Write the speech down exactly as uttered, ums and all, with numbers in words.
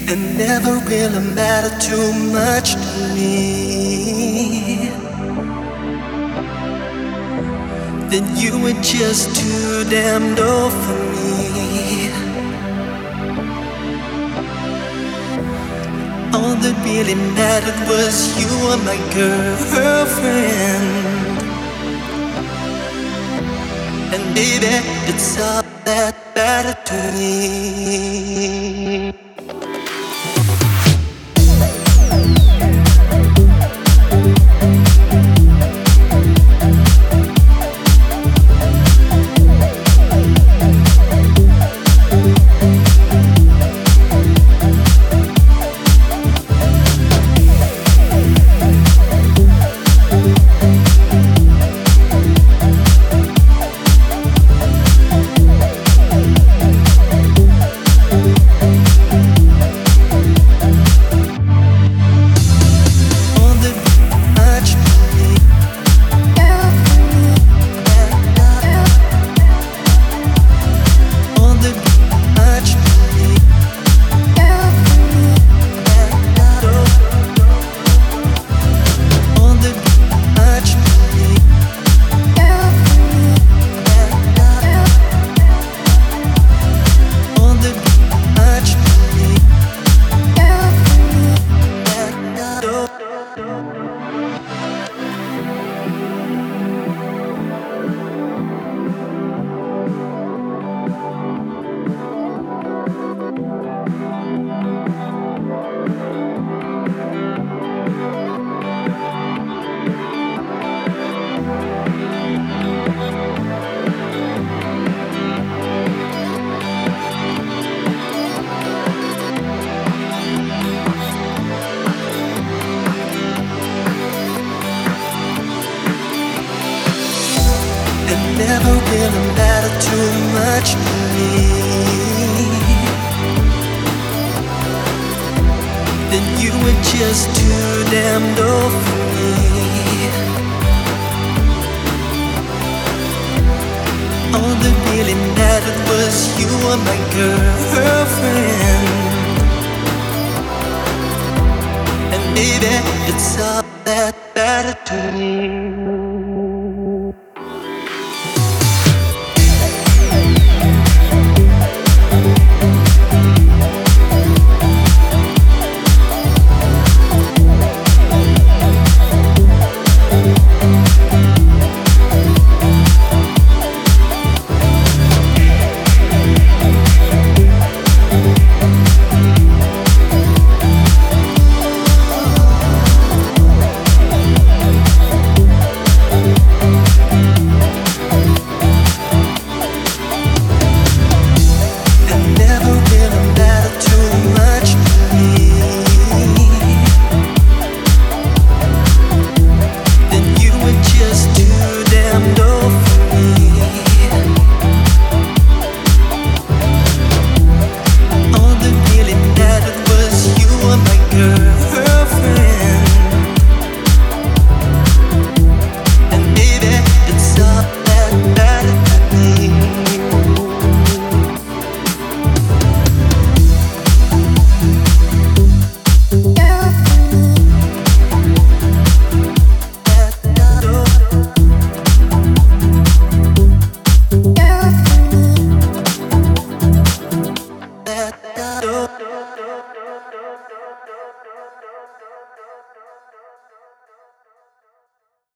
and never really mattered too much to me. Then you were just too damned old for me. All that really mattered was you were my girlfriend. And baby, it's all that mattered to me. Never really mattered too much to me. Then you were just too damned old for me. All that really mattered was you were my girlfriend. And baby, it's all that mattered to me. Do